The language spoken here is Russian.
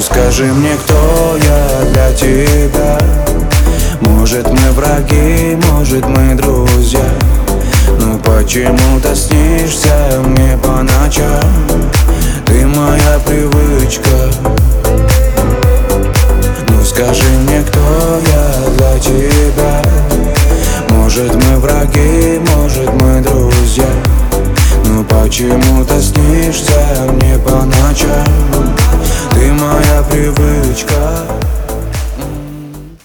Скажи мне, кто я для тебя? Может, мы враги, может, мы друзья. Но почему-то снишься мне по ночам. Ты моя привычка. Ну скажи мне, кто я для тебя? Может, мы враги, может, мы друзья. Но почему-то снишься мне